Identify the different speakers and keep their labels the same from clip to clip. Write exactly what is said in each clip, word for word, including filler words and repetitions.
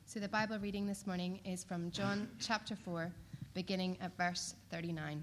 Speaker 1: So the Bible reading this morning is from John chapter four, beginning at verse thirty-nine.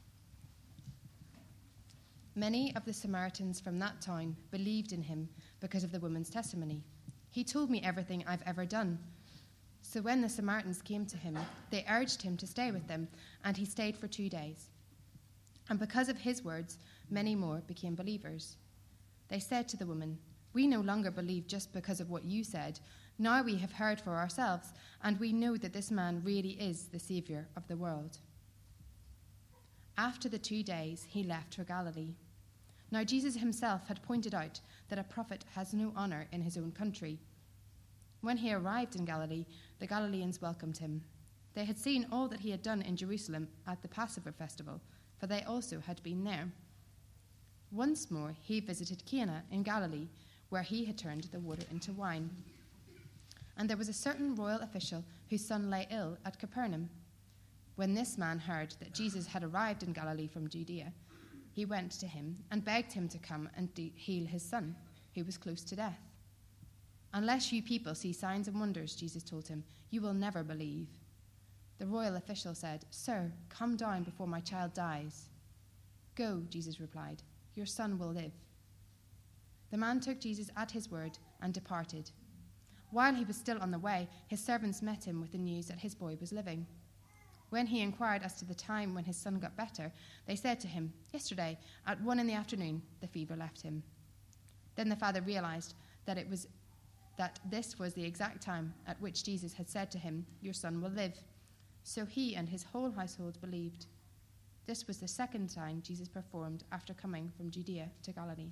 Speaker 1: Many of the Samaritans from that town believed in him because of the woman's testimony. He told me everything I've ever done. So when the Samaritans came to him, they urged him to stay with them, and he stayed for two days. And because of his words, many more became believers. They said to the woman, "We no longer believe just because of what you said. Now we have heard for ourselves, and we know that this man really is the Saviour of the world." After the two days, he left for Galilee. Now Jesus himself had pointed out that a prophet has no honour in his own country. When he arrived in Galilee, the Galileans welcomed him. They had seen all that he had done in Jerusalem at the Passover festival, for they also had been there. Once more he visited Cana in Galilee, where he had turned the water into wine. And there was a certain royal official whose son lay ill at Capernaum. When this man heard that Jesus had arrived in Galilee from Judea, he went to him and begged him to come and de- heal his son, who was close to death. "Unless you people see signs and wonders," Jesus told him, "you will never believe." The royal official said, "Sir, come down before my child dies." "Go," Jesus replied, "your son will live." The man took Jesus at his word and departed. While he was still on the way, his servants met him with the news that his boy was living. When he inquired as to the time when his son got better, they said to him, "Yesterday, at one in the afternoon, the fever left him." Then the father realized that it was that this was the exact time at which Jesus had said to him, "Your son will live." So he and his whole household believed. This was the second sign Jesus performed after coming from Judea to Galilee.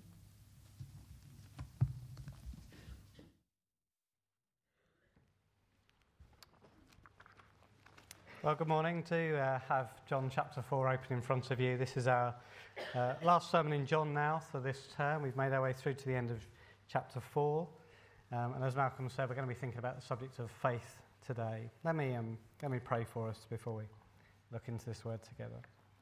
Speaker 2: Well, good morning. Do uh, have John chapter four open in front of you. This is our uh, last sermon in John now for this term. We've made our way through to the end of chapter four. Um, and as Malcolm said, we're going to be thinking about the subject of faith today. Let me, um, let me pray for us before we look into this word together.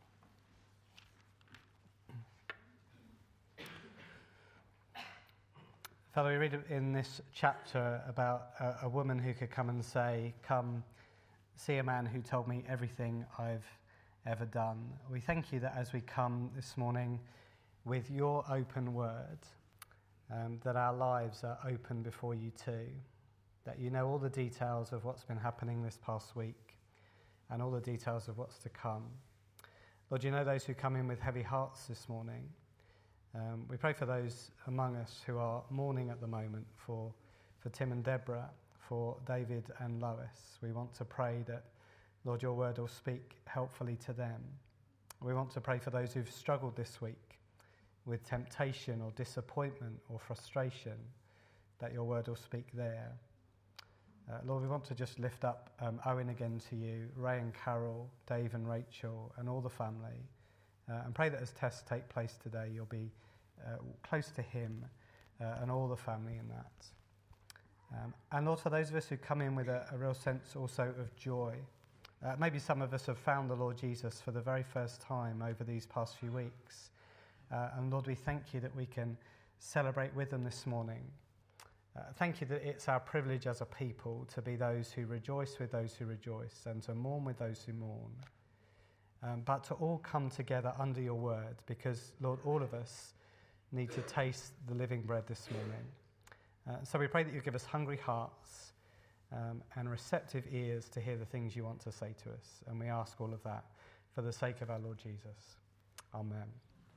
Speaker 2: Father, we read in this chapter about a, a woman who could come and say, "Come, see a man who told me everything I've ever done." We thank you that as we come this morning with your open word, um, that our lives are open before you too, that you know all the details of what's been happening this past week and all the details of what's to come. Lord, you know those who come in with heavy hearts this morning. Um, we pray for those among us who are mourning at the moment, for, for Tim and Deborah, for David and Lois. We want to pray that, Lord, your word will speak helpfully to them. We want to pray for those who've struggled this week with temptation or disappointment or frustration, that your word will speak there. Uh, Lord, we want to just lift up um, Owen again to you, Ray and Carol, Dave and Rachel, and all the family, uh, and pray that as tests take place today, you'll be uh, close to him uh, and all the family in that. Um, and Lord, for those of us who come in with a, a real sense also of joy, uh, maybe some of us have found the Lord Jesus for the very first time over these past few weeks. Uh, and Lord, we thank you that we can celebrate with them this morning. Uh, thank you that it's our privilege as a people to be those who rejoice with those who rejoice and to mourn with those who mourn. Um, but to all come together under your word, because, Lord, all of us need to taste the living bread this morning. Uh, so we pray that you give us hungry hearts um, and receptive ears to hear the things you want to say to us. And we ask all of that for the sake of our Lord Jesus. Amen.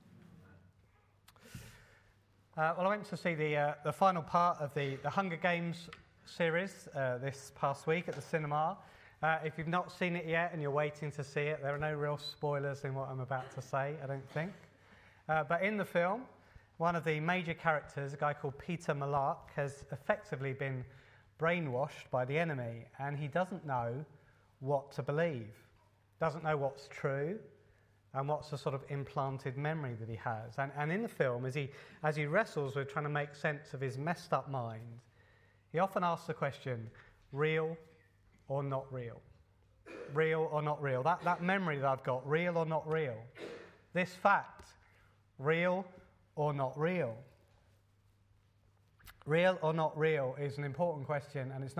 Speaker 2: Uh, well, I went to see the uh, the final part of the, the Hunger Games series uh, this past week at the cinema. Uh, if you've not seen it yet and you're waiting to see it, there are no real spoilers in what I'm about to say, I don't think. Uh, but in the film, one of the major characters, a guy called Peter Malark, has effectively been brainwashed by the enemy, and he doesn't know what to believe, doesn't know what's true, and what's the sort of implanted memory that he has. And, and in the film, as he, as he wrestles with trying to make sense of his messed up mind, he often asks the question, real or not real? Real or not real? That, that memory that I've got, real or not real? This fact, real or not real? Real or not real is an important question, and it's not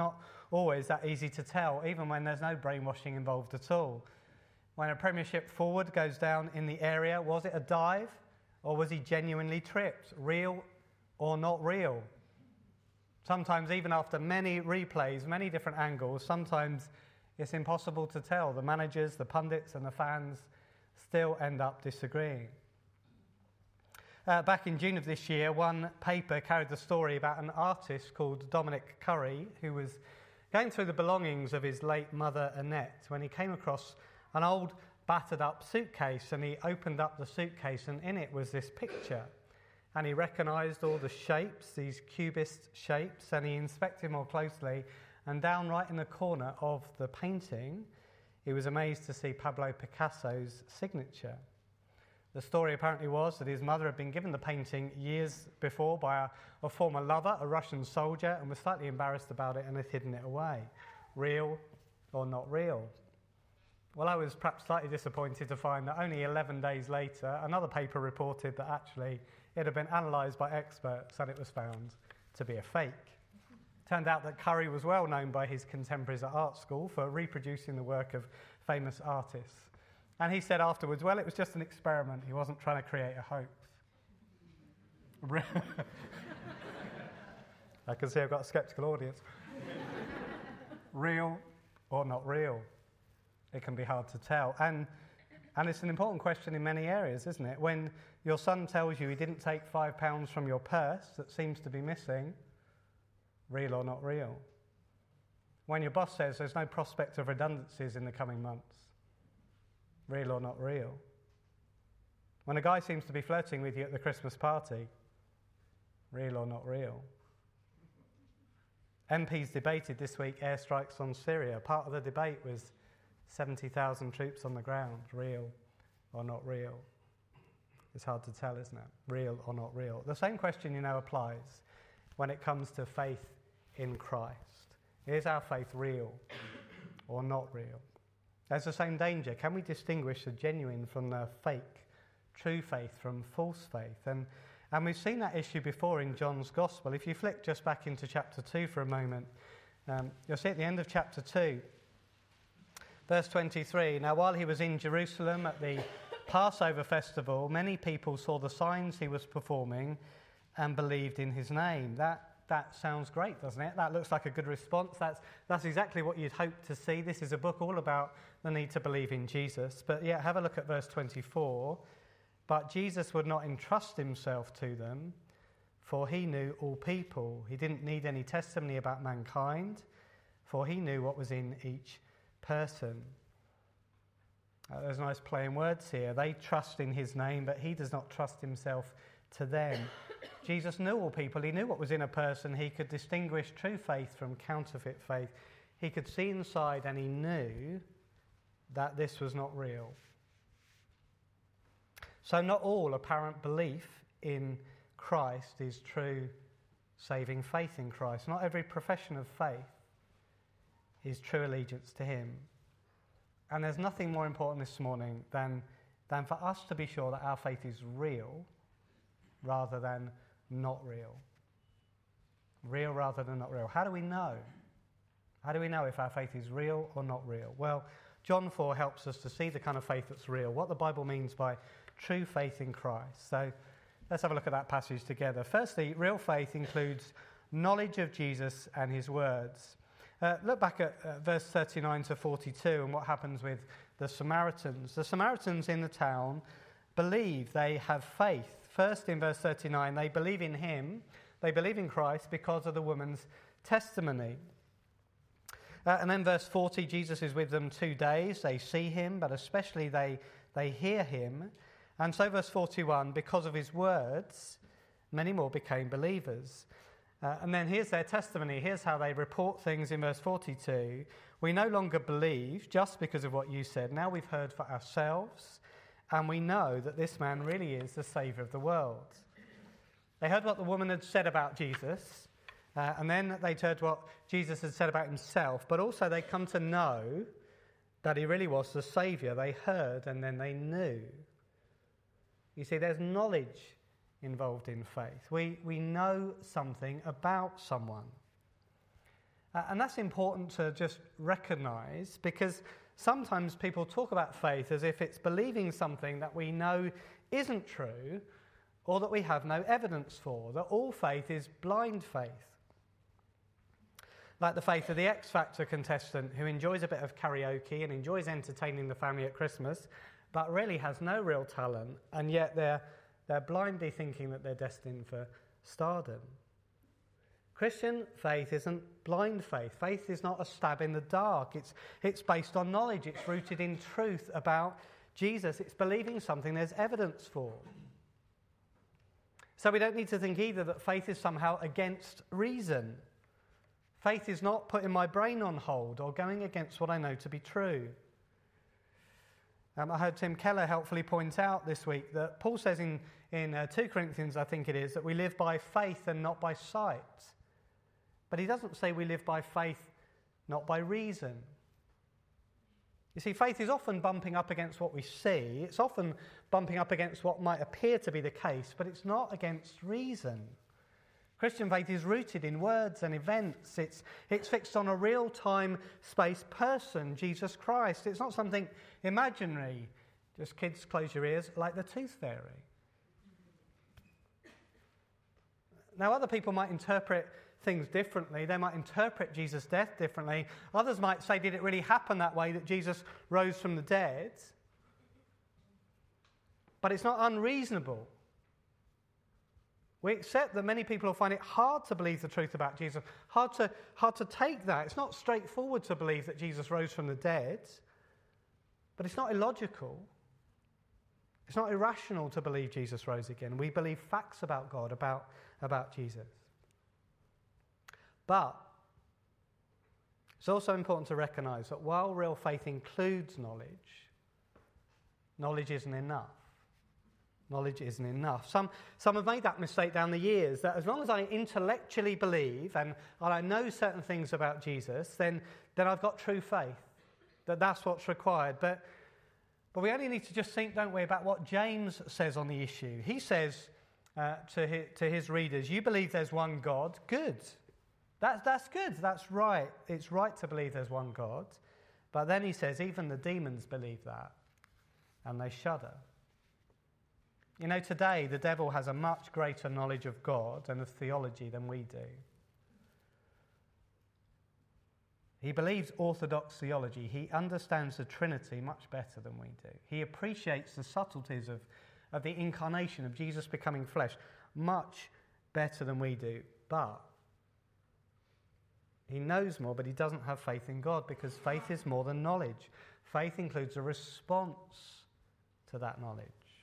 Speaker 2: always that easy to tell, even when there's no brainwashing involved at all. When a Premiership forward goes down in the area, was it a dive or was he genuinely tripped? Real or not real? Sometimes even after many replays, many different angles, sometimes it's impossible to tell. The managers, the pundits and the fans still end up disagreeing. Uh, back in June of this year, one paper carried the story about an artist called Dominic Curry who was going through the belongings of his late mother Annette when he came across an old battered up suitcase, and he opened up the suitcase and in it was this picture, and he recognised all the shapes, these cubist shapes, and he inspected more closely, and down right in the corner of the painting he was amazed to see Pablo Picasso's signature. The story apparently was that his mother had been given the painting years before by a, a former lover, a Russian soldier, and was slightly embarrassed about it and had hidden it away. Real or not real? Well, I was perhaps slightly disappointed to find that only eleven days later, another paper reported that actually it had been analysed by experts and it was found to be a fake. Turned out that Curry was well known by his contemporaries at art school for reproducing the work of famous artists. And he said afterwards, well, it was just an experiment. He wasn't trying to create a hoax. I can see I've got a sceptical audience. Real or not real? It can be hard to tell. And, and it's an important question in many areas, isn't it? When your son tells you he didn't take five pounds from your purse that seems to be missing, real or not real? When your boss says there's no prospect of redundancies in the coming months, real or not real? When a guy seems to be flirting with you at the Christmas party, real or not real? M Ps debated this week airstrikes on Syria. Part of the debate was seventy thousand troops on the ground, real or not real? It's hard to tell, isn't it? Real or not real? The same question, you know, applies when it comes to faith in Christ. Is our faith real or not real? There's the same danger. Can we distinguish the genuine from the fake, true faith from false faith? And, and we've seen that issue before in John's Gospel. If you flick just back into chapter two for a moment, um, you'll see at the end of chapter two, verse twenty-three, now while he was in Jerusalem at the Passover festival, many people saw the signs he was performing and believed in his name. That That sounds great, doesn't it? That looks like a good response. That's, that's exactly what you'd hope to see. This is a book all about the need to believe in Jesus. But yeah, have a look at verse twenty-four. But Jesus would not entrust himself to them, for he knew all people. He didn't need any testimony about mankind, for he knew what was in each person. Uh, there's a nice play in words here. They trust in his name, but he does not trust himself to them. Jesus knew all people. He knew what was in a person. He could distinguish true faith from counterfeit faith. He could see inside, and he knew that this was not real. So not all apparent belief in Christ is true saving faith in Christ. Not every profession of faith is true allegiance to him. And there's nothing more important this morning than, than for us to be sure that our faith is real rather than not real. Real rather than not real. How do we know? How do we know if our faith is real or not real? Well, John four helps us to see the kind of faith that's real, what the Bible means by true faith in Christ. So let's have a look at that passage together. Firstly, real faith includes knowledge of Jesus and his words. Uh, look back at uh, verse thirty-nine to forty-two and what happens with the Samaritans. The Samaritans in the town believe, they have faith. First, in verse thirty-nine, they believe in him, they believe in Christ because of the woman's testimony. Uh, and then verse forty, Jesus is with them two days. They see him, but especially they, they hear him. And so verse forty-one, because of his words, many more became believers. Uh, and then here's their testimony. Here's how they report things in verse forty-two. We no longer believe just because of what you said. Now we've heard for ourselves, and we know that this man really is the Saviour of the world. They heard what the woman had said about Jesus, uh, and then they'd heard what Jesus had said about himself, but also they come to know that he really was the Saviour. They heard and then they knew. You see, there's knowledge involved in faith. We, we know something about someone. Uh, and that's important to just recognise, because sometimes people talk about faith as if it's believing something that we know isn't true or that we have no evidence for, that all faith is blind faith. Like the faith of the X Factor contestant who enjoys a bit of karaoke and enjoys entertaining the family at Christmas, but really has no real talent, and yet they're, they're blindly thinking that they're destined for stardom. Christian faith isn't blind faith. Faith is not a stab in the dark. It's, it's based on knowledge. It's rooted in truth about Jesus. It's believing something there's evidence for. So we don't need to think either that faith is somehow against reason. Faith is not putting my brain on hold or going against what I know to be true. Um, I heard Tim Keller helpfully point out this week that Paul says in, in uh, Second Corinthians, I think it is, that we live by faith and not by sight. But he doesn't say we live by faith, not by reason. You see, faith is often bumping up against what we see. It's often bumping up against what might appear to be the case, but it's not against reason. Christian faith is rooted in words and events. It's, it's fixed on a real-time space person, Jesus Christ. It's not something imaginary. Just kids, close your ears, like the tooth fairy. Now, other people might interpret things differently. They might interpret Jesus' death differently. Others might say, did it really happen that way, that Jesus rose from the dead? But it's not unreasonable. We accept that many people will find it hard to believe the truth about Jesus, hard to, hard to take that. It's not straightforward to believe that Jesus rose from the dead, but it's not illogical. It's not irrational to believe Jesus rose again. We believe facts about God, about, about Jesus. But it's also important to recognise that while real faith includes knowledge, knowledge isn't enough. Knowledge isn't enough. Some, some have made that mistake down the years, that as long as I intellectually believe and, and I know certain things about Jesus, then, then I've got true faith, that that's what's required. But, but we only need to just think, don't we, about what James says on the issue. He says uh, to, his, to his readers, you believe there's one God, good. That's, that's good, that's right. It's right to believe there's one God. But then he says, even the demons believe that, and they shudder. You know, today the devil has a much greater knowledge of God and of theology than we do. He believes orthodox theology. He understands the Trinity much better than we do. He appreciates the subtleties of, of the incarnation, of Jesus becoming flesh, much better than we do. But he knows more, but he doesn't have faith in God, because faith is more than knowledge. Faith includes a response to that knowledge.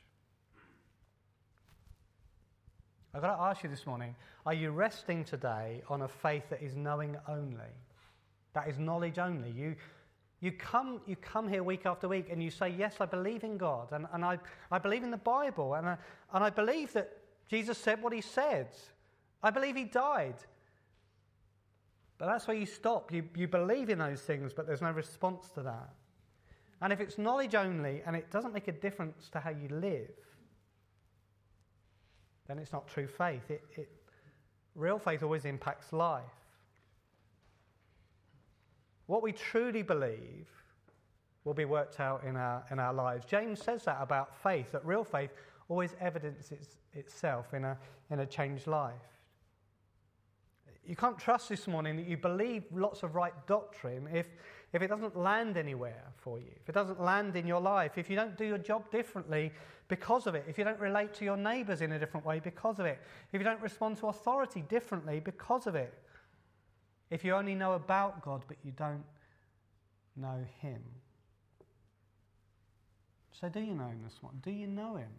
Speaker 2: I've got to ask you this morning, are you resting today on a faith that is knowing only? That is knowledge only. You, you, come, you come here week after week and you say, yes, I believe in God, and, and I, I believe in the Bible, and I, and I believe that Jesus said what he said. I believe he died. But that's where you stop. You, you believe in those things, but there's no response to that. And if it's knowledge only and it doesn't make a difference to how you live, then it's not true faith. It, it, real faith always impacts life. What we truly believe will be worked out in our, in our lives. James says that about faith, that real faith always evidences itself in a, in a changed life. You can't trust this morning that you believe lots of right doctrine if, if it doesn't land anywhere for you, if it doesn't land in your life, if you don't do your job differently because of it, if you don't relate to your neighbours in a different way because of it, if you don't respond to authority differently because of it, if you only know about God but you don't know him. So do you know him this morning? Do you know him?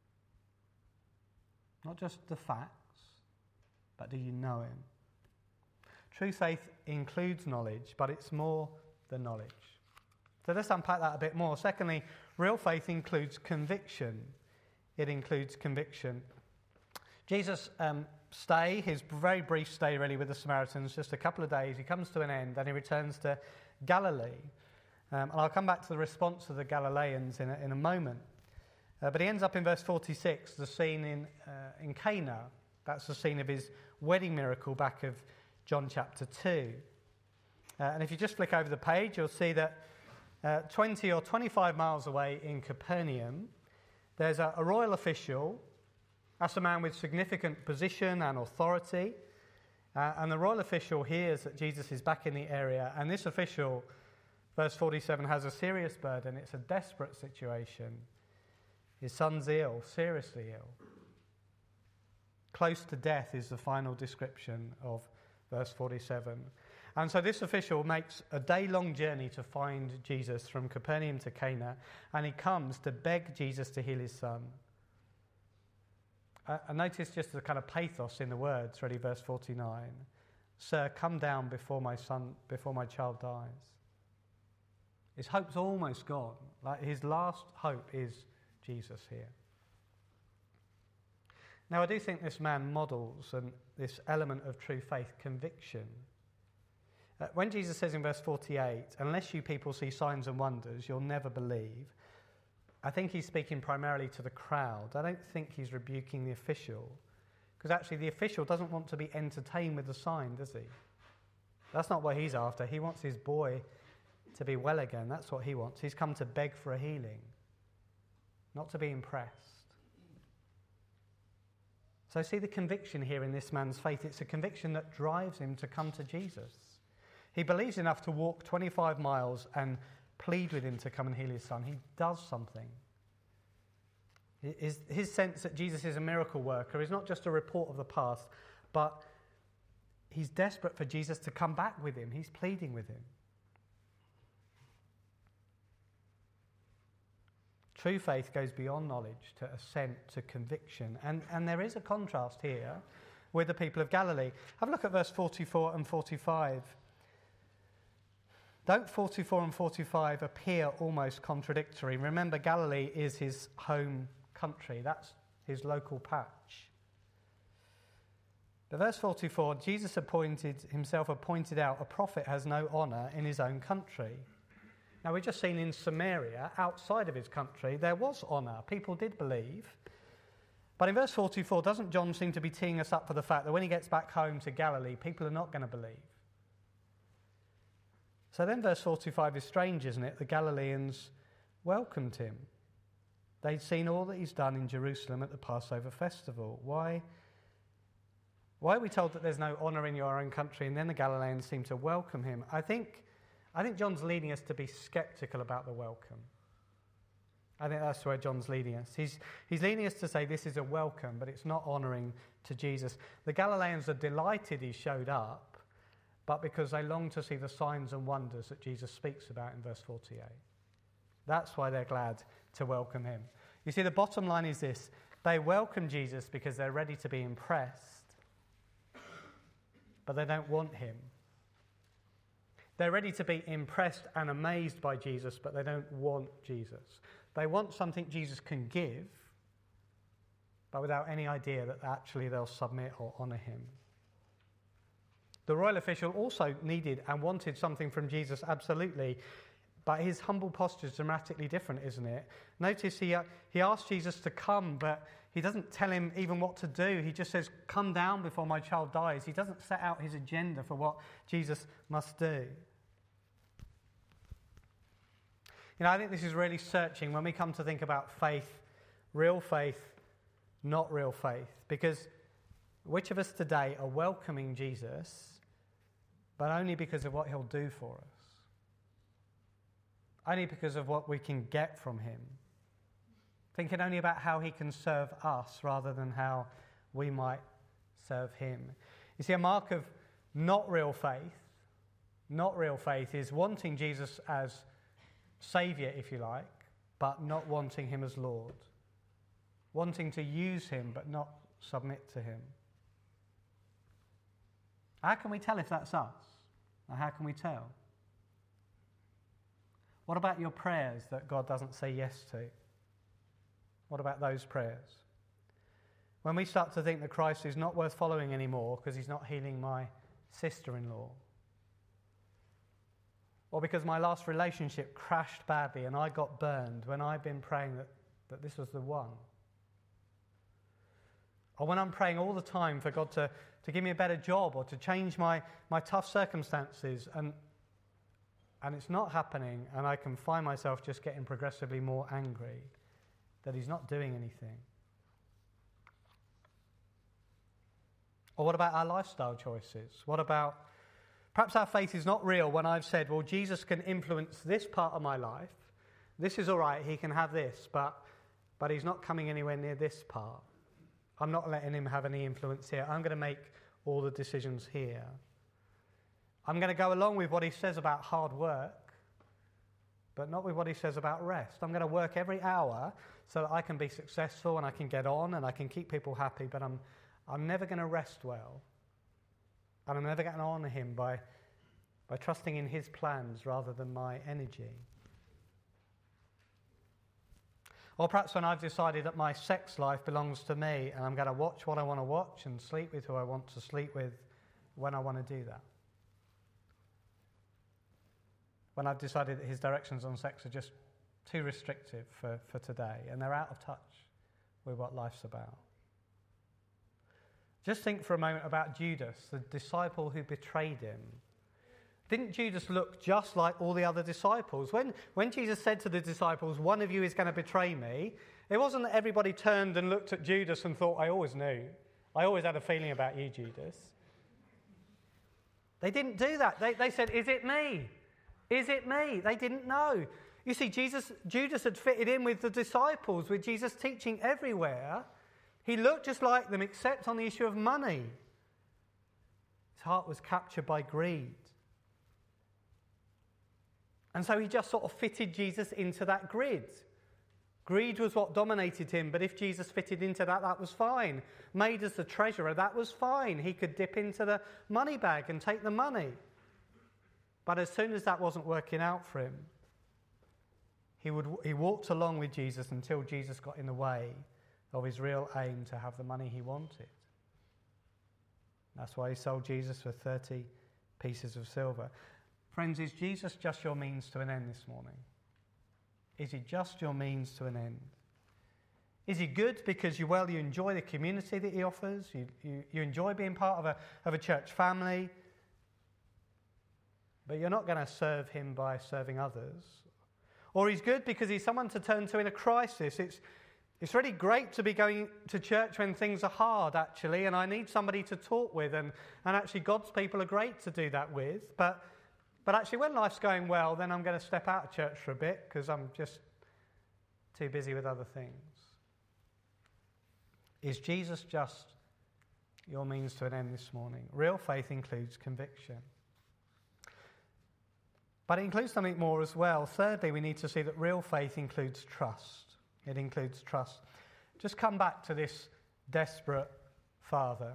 Speaker 2: Not just the facts, but do you know him? True faith includes knowledge, but it's more than knowledge. So let's unpack that a bit more. Secondly, real faith includes conviction. It includes conviction. Jesus' um, stay, his very brief stay really with the Samaritans, just a couple of days, he comes to an end and he returns to Galilee. Um, and I'll come back to the response of the Galileans in a, in a moment. Uh, but he ends up in verse forty-six, the scene in, uh, in Cana. That's the scene of his wedding miracle back of John chapter two. Uh, and if you just flick over the page, you'll see that uh, twenty or twenty-five miles away in Capernaum, there's a, a royal official. That's a man with significant position and authority. Uh, and the royal official hears that Jesus is back in the area. And this official, verse forty-seven, has a serious burden. It's a desperate situation. His son's ill, seriously ill. Close to death is the final description of verse forty-seven. And so this official makes a day-long journey to find Jesus from Capernaum to Cana, and he comes to beg Jesus to heal his son. Uh, I notice just the kind of pathos in the words, ready, verse forty-nine. Sir, come down before my son, before my child dies. His hope's almost gone. Like his last hope is Jesus here. Now, I do think this man models an, this element of true faith, conviction. Uh, when Jesus says in verse forty-eight, unless you people see signs and wonders, you'll never believe, I think he's speaking primarily to the crowd. I don't think he's rebuking the official, because actually the official doesn't want to be entertained with the sign, does he? That's not what he's after. He wants his boy to be well again. That's what he wants. He's come to beg for a healing, not to be impressed. So see the conviction here in this man's faith. It's a conviction that drives him to come to Jesus. He believes enough to walk twenty-five miles and plead with him to come and heal his son. He does something. His, his sense that Jesus is a miracle worker is not just a report of the past, but he's desperate for Jesus to come back with him. He's pleading with him. True faith goes beyond knowledge to assent to conviction. And, and there is a contrast here with the people of Galilee. Have a look at verse forty-four and forty-five. Don't forty-four and forty-five appear almost contradictory? Remember, Galilee is his home country. That's his local patch. But verse forty-four, Jesus appointed himself appointed out, a prophet has no honour in his own country. Now, we've just seen in Samaria, outside of his country, there was honour. People did believe. But in verse forty-four, doesn't John seem to be teeing us up for the fact that when he gets back home to Galilee, people are not going to believe? So then verse forty-five is strange, isn't it? The Galileans welcomed him. They'd seen all that he's done in Jerusalem at the Passover festival. Why, why are we told that there's no honour in your own country, and then the Galileans seem to welcome him? I think, I think John's leading us to be sceptical about the welcome. I think that's where John's leading us. He's, he's leading us to say this is a welcome, but it's not honouring to Jesus. The Galileans are delighted he showed up, but because they long to see the signs and wonders that Jesus speaks about in verse forty-eight. That's why they're glad to welcome him. You see, the bottom line is this. They welcome Jesus because they're ready to be impressed, but they don't want him. They're ready to be impressed and amazed by Jesus, but they don't want Jesus. They want something Jesus can give, but without any idea that actually they'll submit or honour him. The royal official also needed and wanted something from Jesus, absolutely, but his humble posture is dramatically different, isn't it? Notice he, uh, he asks Jesus to come, but he doesn't tell him even what to do. He just says, come down before my child dies. He doesn't set out his agenda for what Jesus must do. You know, I think this is really searching when we come to think about faith, real faith, not real faith, because which of us today are welcoming Jesus, but only because of what he'll do for us? Only because of what we can get from him. Thinking only about how he can serve us rather than how we might serve him. You see, a mark of not real faith, not real faith is wanting Jesus as Saviour, if you like, but not wanting him as Lord. Wanting to use him, but not submit to him. How can we tell if that's us? Or how can we tell? What about your prayers that God doesn't say yes to? What about those prayers? When we start to think that Christ is not worth following anymore because he's not healing my sister-in-law, or because my last relationship crashed badly and I got burned when I've been praying that, that this was the one. Or when I'm praying all the time for God to, to give me a better job or to change my, my tough circumstances, and and it's not happening, and I can find myself just getting progressively more angry that he's not doing anything. Or what about our lifestyle choices? What about, perhaps our faith is not real when I've said, well, Jesus can influence this part of my life. This is all right, he can have this, but, but he's not coming anywhere near this part. I'm not letting him have any influence here. I'm going to make all the decisions here. I'm going to go along with what he says about hard work, but not with what he says about rest. I'm going to work every hour so that I can be successful and I can get on and I can keep people happy, but I'm I'm never going to rest well. And I'm never going to honour him by, by trusting in his plans rather than my energy. Or perhaps when I've decided that my sex life belongs to me and I'm going to watch what I want to watch and sleep with who I want to sleep with when I want to do that. When I've decided that his directions on sex are just too restrictive for, for today and they're out of touch with what life's about. Just think for a moment about Judas, the disciple who betrayed him. Didn't Judas look just like all the other disciples? When, when Jesus said to the disciples, one of you is going to betray me, it wasn't that everybody turned and looked at Judas and thought, I always knew. I always had a feeling about you, Judas. They didn't do that. They, they said, is it me? Is it me? They didn't know. You see, Jesus, Judas had fitted in with the disciples, with Jesus teaching everywhere. He looked just like them, except on the issue of money. His heart was captured by greed. And so he just sort of fitted Jesus into that grid. Greed was what dominated him, but if Jesus fitted into that, that was fine. Made as the treasurer, that was fine. He could dip into the money bag and take the money. But as soon as that wasn't working out for him, he would he walked along with Jesus until Jesus got in the way of his real aim to have the money he wanted. That's why he sold Jesus for thirty pieces of silver. Friends, is Jesus just your means to an end this morning? Is he just your means to an end? Is he good because you, well, you enjoy the community that he offers, you, you, you enjoy being part of a, of a church family, but you're not going to serve him by serving others? Or he's good because he's someone to turn to in a crisis. It's It's really great to be going to church when things are hard, actually, and I need somebody to talk with, and, and actually God's people are great to do that with. But, but actually when life's going well, then I'm going to step out of church for a bit because I'm just too busy with other things. Is Jesus just your means to an end this morning? Real faith includes conviction. But it includes something more as well. Thirdly, we need to see that real faith includes trust. It includes trust. Just come back to this desperate father.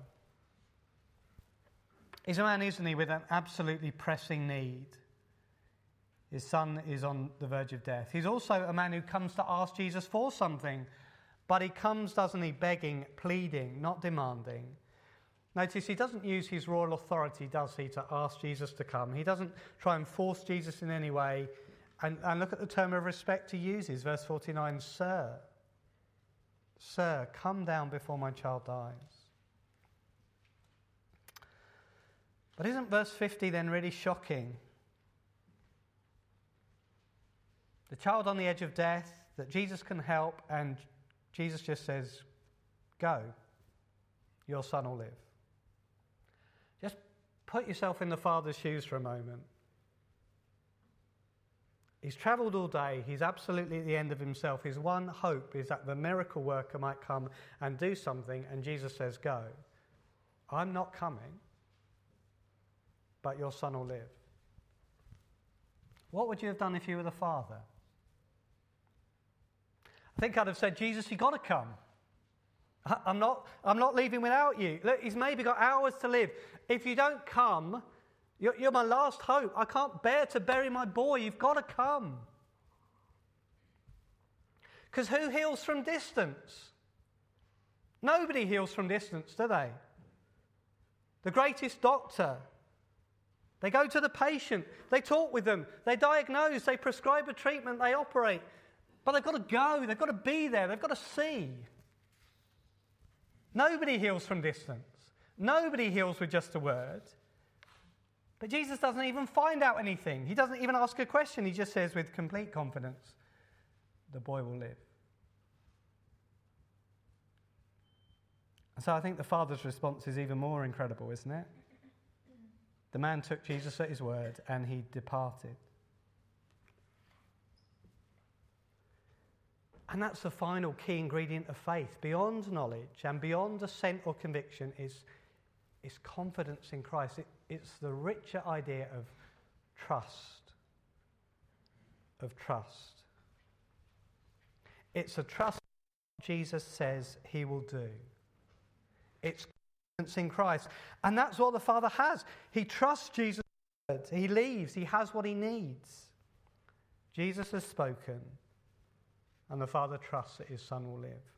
Speaker 2: He's a man, isn't he, with an absolutely pressing need. His son is on the verge of death. He's also a man who comes to ask Jesus for something, but he comes, doesn't he, begging, pleading, not demanding. Notice he doesn't use his royal authority, does he, to ask Jesus to come. He doesn't try and force Jesus in any way. And, and look at the term of respect he uses, verse forty-nine, Sir, Sir, come down before my child dies. But isn't verse fifty then really shocking? The child on the edge of death, that Jesus can help, and Jesus just says, go, your son will live. Just put yourself in the father's shoes for a moment. He's travelled all day. He's absolutely at the end of himself. His one hope is that the miracle worker might come and do something, and Jesus says, go. I'm not coming, but your son will live. What would you have done if you were the father? I think I'd have said, Jesus, you've got to come. I'm not, I'm not leaving without you. Look, he's maybe got hours to live. If you don't come, you're, you're my last hope. I can't bear to bury my boy. You've got to come. Because who heals from distance? Nobody heals from distance, do they? The greatest doctor. They go to the patient. They talk with them. They diagnose. They prescribe a treatment. They operate. But they've got to go. They've got to be there. They've got to see. Nobody heals from distance. Nobody heals with just a word. But Jesus doesn't even find out anything. He doesn't even ask a question. He just says with complete confidence, the boy will live. And so I think the father's response is even more incredible, isn't it? The man took Jesus at his word and he departed. And that's the final key ingredient of faith. Beyond knowledge and beyond assent or conviction is, is confidence in Christ. It, it's the richer idea of trust. Of trust. It's a trust Jesus says he will do. It's confidence in Christ. And that's what the Father has. He trusts Jesus' words. He leaves. He has what he needs. Jesus has spoken. And the Father trusts that his Son will live.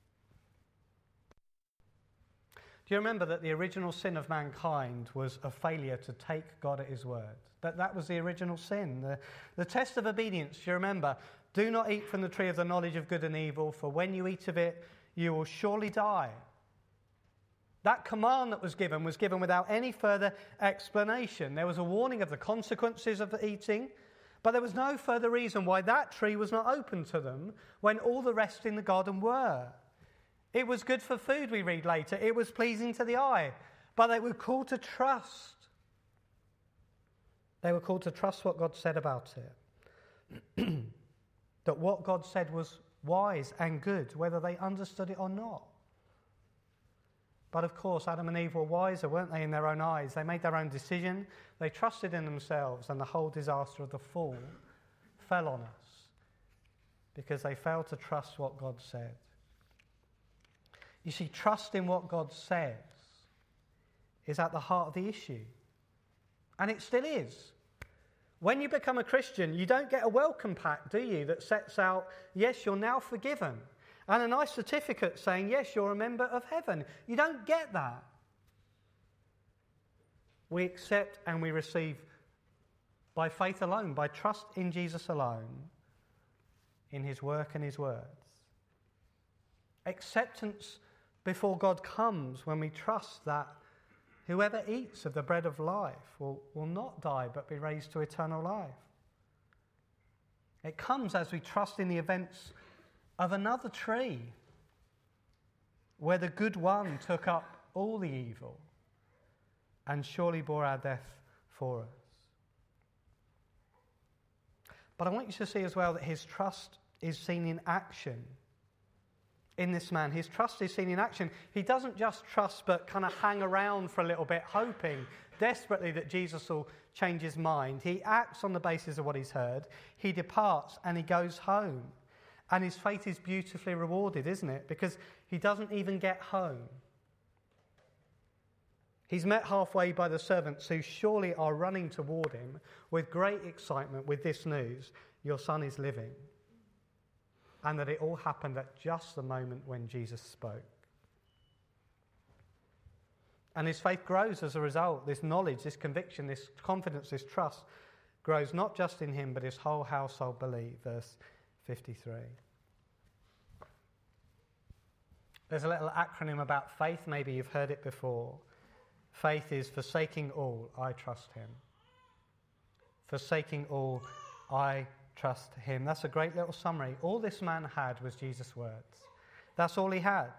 Speaker 2: Do you remember that the original sin of mankind was a failure to take God at his word? That that was the original sin. The, the test of obedience, do you remember? Do not eat from the tree of the knowledge of good and evil, for when you eat of it, you will surely die. That command that was given was given without any further explanation. There was a warning of the consequences of the eating, but there was no further reason why that tree was not open to them when all the rest in the garden were. It was good for food, we read later. It was pleasing to the eye. But they were called to trust. They were called to trust what God said about it. That what God said was wise and good, whether they understood it or not. But of course, Adam and Eve were wiser, weren't they, in their own eyes? They made their own decision. They trusted in themselves, and the whole disaster of the fall fell on us because they failed to trust what God said. You see, trust in what God says is at the heart of the issue. And it still is. When you become a Christian, you don't get a welcome pack, do you, that sets out, yes, you're now forgiven. And a nice certificate saying, yes, you're a member of heaven. You don't get that. We accept and we receive by faith alone, by trust in Jesus alone, in his work and his words. Acceptance before God comes when we trust that whoever eats of the bread of life will, will not die but be raised to eternal life. It comes as we trust in the events of another tree where the good one took up all the evil and surely bore our death for us. But I want you to see as well that his trust is seen in action. In this man, his trust is seen in action. He doesn't just trust but kind of hang around for a little bit, hoping desperately that Jesus will change his mind. He acts on the basis of what he's heard. He departs and he goes home. And his faith is beautifully rewarded, isn't it? Because he doesn't even get home. He's met halfway by the servants who surely are running toward him with great excitement with this news: your son is living. And that it all happened at just the moment when Jesus spoke. And his faith grows as a result. This knowledge, this conviction, this confidence, this trust grows not just in him, but his whole household believe. Verse fifty-three. There's a little acronym about faith. Maybe you've heard it before. Faith is forsaking all, I trust him. Forsaking all, I trust him. That's a great little summary. All this man had was Jesus' words. That's all he had.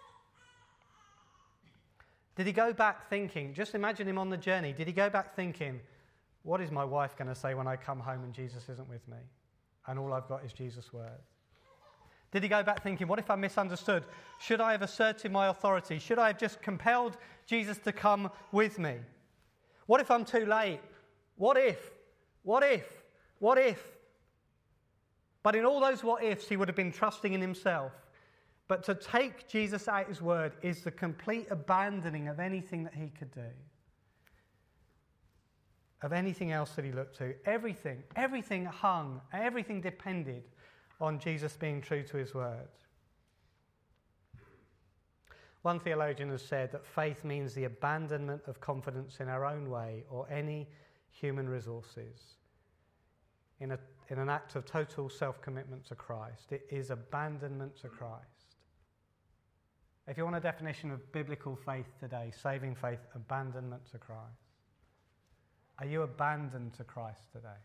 Speaker 2: Did he go back thinking, just imagine him on the journey, did he go back thinking, what is my wife going to say when I come home and Jesus isn't with me? And all I've got is Jesus' word. Did he go back thinking, what if I misunderstood? Should I have asserted my authority? Should I have just compelled Jesus to come with me? What if I'm too late? What if? What if? What if? But in all those what ifs, he would have been trusting in himself. But to take Jesus at his word is the complete abandoning of anything that he could do. Of anything else that he looked to. Everything, everything hung, everything depended on Jesus being true to his word. One theologian has said that faith means the abandonment of confidence in our own way or any human resources in, a, in an act of total self-commitment to Christ. It is abandonment to Christ. If you want a definition of biblical faith today, saving faith, abandonment to Christ. Are you abandoned to Christ today?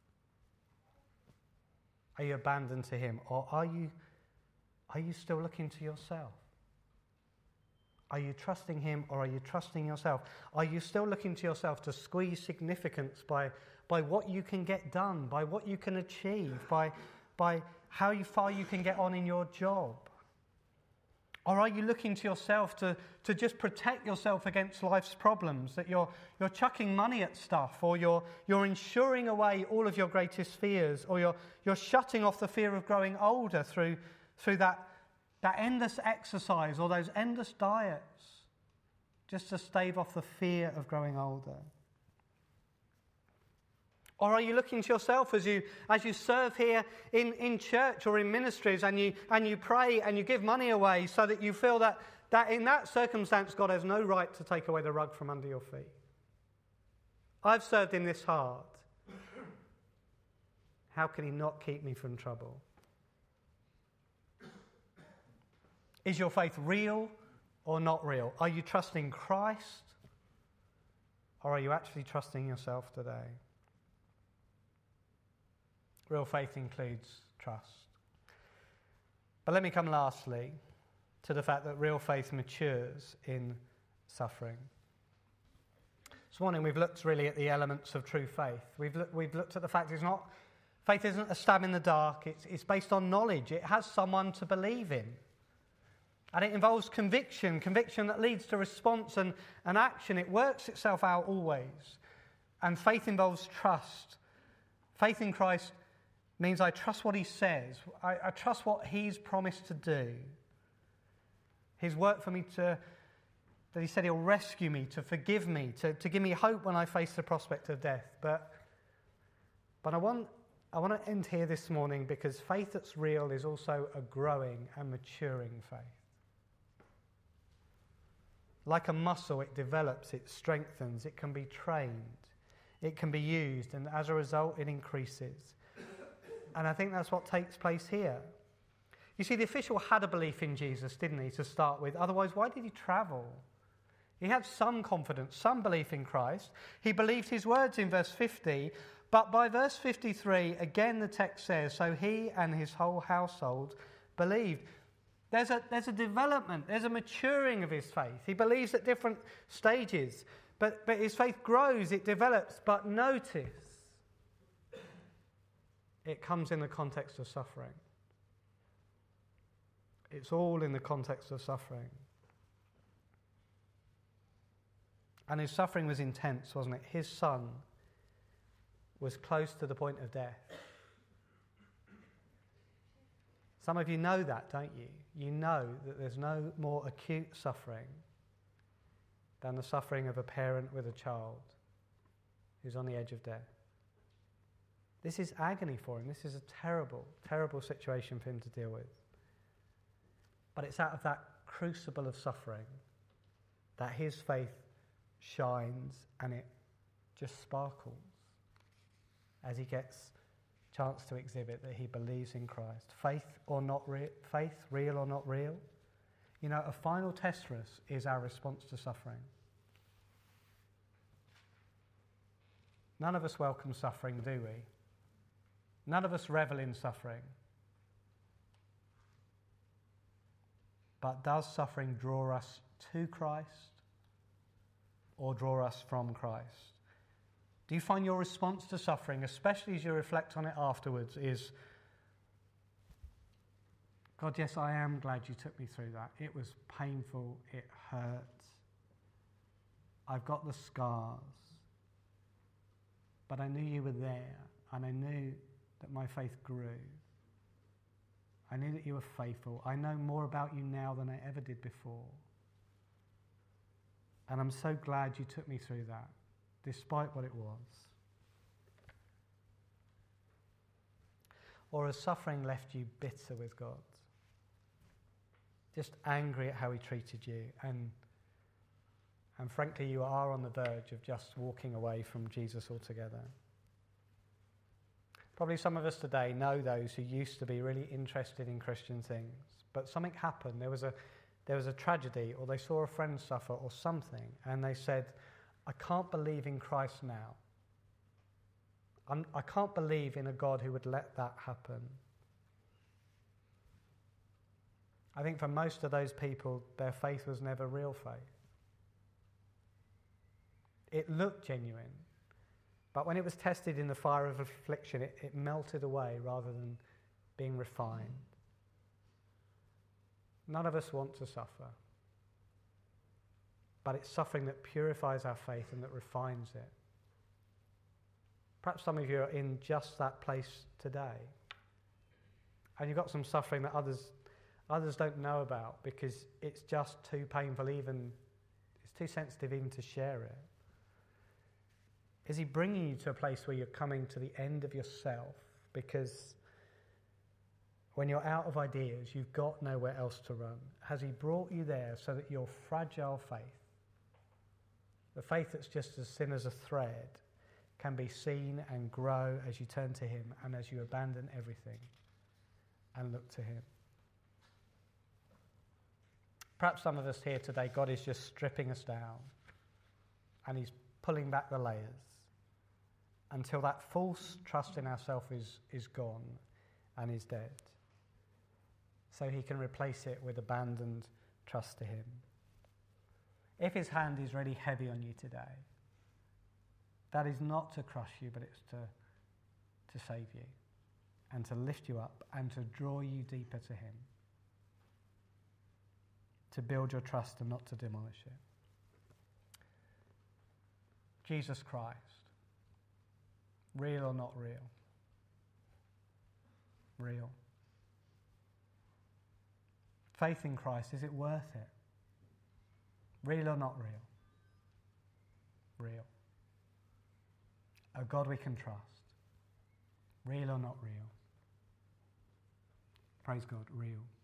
Speaker 2: Are you abandoned to him? Or are you, are you still looking to yourself? Are you trusting him or are you trusting yourself? Are you still looking to yourself to squeeze significance by, by what you can get done, by what you can achieve, by, by how you, far you can get on in your job? Or are you looking to yourself to, to just protect yourself against life's problems, that you're, you're chucking money at stuff, or you're, you're insuring away all of your greatest fears, or you're, you're shutting off the fear of growing older through, through that, that endless exercise or those endless diets, just to stave off the fear of growing older? Or are you looking to yourself as you as you serve here in, in church or in ministries, and you and you pray and you give money away so that you feel that, that in that circumstance God has no right to take away the rug from under your feet? I've served him this hard. How can he not keep me from trouble? Is your faith real or not real? Are you trusting Christ, or are you actually trusting yourself today? Real faith includes trust. But let me come lastly to the fact that real faith matures in suffering. This morning we've looked really at the elements of true faith. We've, look, we've looked at the fact it's not, faith isn't a stab in the dark, it's, it's based on knowledge. It has someone to believe in. And it involves conviction, conviction that leads to response and, and action. It works itself out always. And faith involves trust. Faith in Christ means I trust what he says. I, I trust what he's promised to do. His work for me to, that he said he'll rescue me, to forgive me, to, to give me hope when I face the prospect of death. But, but I want, I want to end here this morning because faith that's real is also a growing and maturing faith. Like a muscle, it develops, it strengthens, it can be trained, it can be used, and as a result, it increases. And I think that's what takes place here. You see, the official had a belief in Jesus, didn't he, to start with? Otherwise, why did he travel? He had some confidence, some belief in Christ. He believed his words in verse fifty, but by verse fifty-three, again the text says, so he and his whole household believed. There's a, there's a development, there's a maturing of his faith. He believes at different stages, but, but his faith grows, it develops. But notice, it comes in the context of suffering. It's all in the context of suffering. And his suffering was intense, wasn't it? His son was close to the point of death. Some of you know that, don't you? You know that there's no more acute suffering than the suffering of a parent with a child who's on the edge of death. This is agony for him. This is a terrible, terrible situation for him to deal with. But it's out of that crucible of suffering that his faith shines and it just sparkles as he gets a chance to exhibit that he believes in Christ. Faith or not re- faith, real or not real. You know, a final test for us is our response to suffering. None of us welcome suffering, do we? None of us revel in suffering. But does suffering draw us to Christ or draw us from Christ? Do you find your response to suffering, especially as you reflect on it afterwards, is, God, yes, I am glad you took me through that. It was painful. It hurt. I've got the scars. But I knew you were there, and I knew that my faith grew. I knew that you were faithful. I know more about you now than I ever did before. And I'm so glad you took me through that, despite what it was. Or has suffering left you bitter with God? Just angry at how he treated you, and, and frankly, you are on the verge of just walking away from Jesus altogether. Probably some of us today know those who used to be really interested in Christian things, but something happened. There was a there was a tragedy, or they saw a friend suffer or something, and they said, I can't believe in Christ now. I'm, I can't believe in a God who would let that happen. I think for most of those people, their faith was never real faith. It looked genuine, but when it was tested in the fire of affliction, it, it melted away rather than being refined. None of us want to suffer, but it's suffering that purifies our faith and that refines it. Perhaps some of you are in just that place today, and you've got some suffering that others others don't know about because it's just too painful, even it's too sensitive even to share it. Is he bringing you to a place where you're coming to the end of yourself because when you're out of ideas, you've got nowhere else to run? Has he brought you there so that your fragile faith, the faith that's just as thin as a thread, can be seen and grow as you turn to him and as you abandon everything and look to him? Perhaps some of us here today, God is just stripping us down and he's pulling back the layers until that false trust in ourselves is, is gone and is dead, so he can replace it with abandoned trust to him. If his hand is really heavy on you today, that is not to crush you, but it's to, to save you and to lift you up and to draw you deeper to him, to build your trust and not to demolish it. Jesus Christ, real or not real? Real. Faith in Christ, is it worth it? Real or not real? Real. A God we can trust. Real or not real? Praise God, real.